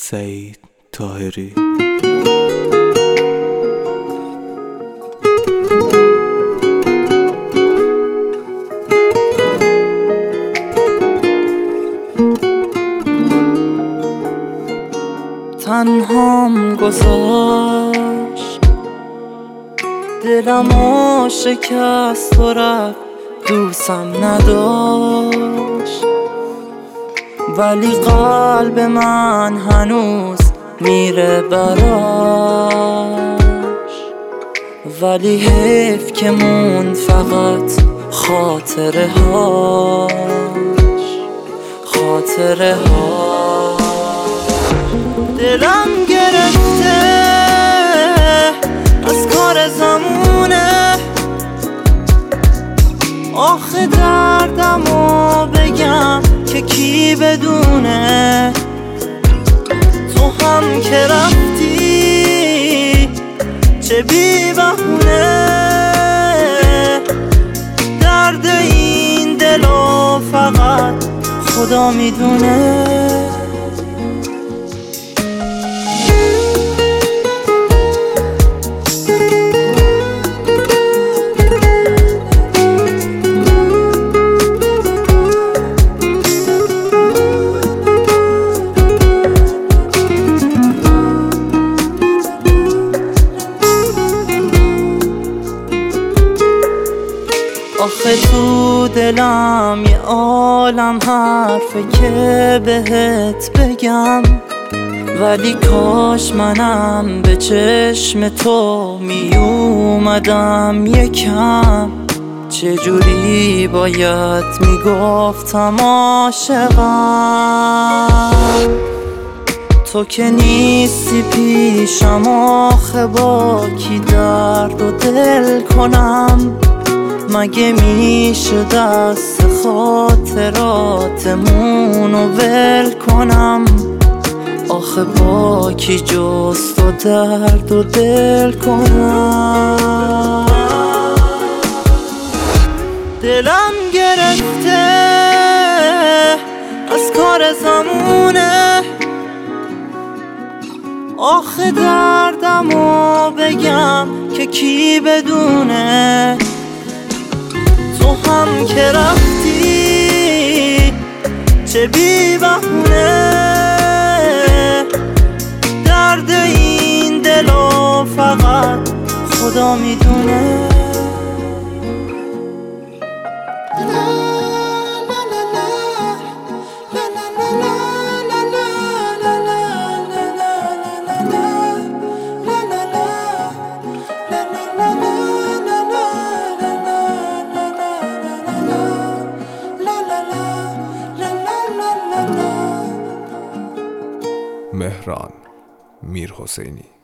سعید طاهری. تنهام گذاشت، دلمو شکست و رفت، دوستم نداشت، ولی قلب من هنوز میره براش. ولی حیف که موند فقط خاطره هاش، خاطره هاش. دلم گرفته از کار زمونه، آخه دردمو بگم که کی بدونه. تو هم که رفتی چه بی بهونه، درد این دلو فقط خدا میدونه. آخه تو دلم یه عالم حرفه که بهت بگم، ولی کاش منم به چشم تو می اومدم یکم. چجوری باید میگفتم عاشقم، تو که نیستی پیشم. آخه با کی درد و دل کنم، مگه میشه دست خاطراتمونو ول کنم؟ آخه با کی جست و درد و دل کنم؟ دلم گرفته از کار زمونه، آخه دردمو بگم که کی بدونه. تو هم که رفتی چه بی بهونه، درد این دلو فقط خدا میدونه. مهران میرحسینی.